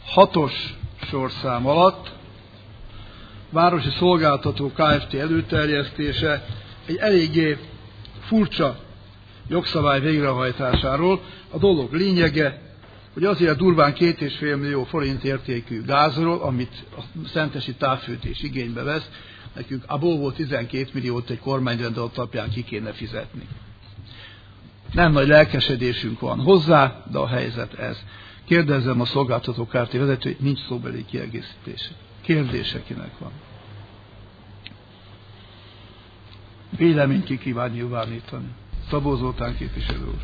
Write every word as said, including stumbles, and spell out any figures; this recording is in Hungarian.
hatos sorszám alatt városi szolgáltató Kft. Előterjesztése egy eléggé furcsa jogszabály végrehajtásáról. A dolog lényege, hogy azért durván két és fél millió forint értékű gázról, amit a szentesi távfűtés igénybe vesz, nekünk a bóvó tizenkét milliót egy kormányrendelet alapján ki kéne fizetni. Nem nagy lelkesedésünk van hozzá, de a helyzet ez. Kérdezzem a szolgáltató Kft. Vezető, hogy nincs szóbeli kiegészítése. Kérdése kinek van? Véleményt ki kíván nyilvánítani. Szabó Zoltán képviselő úr.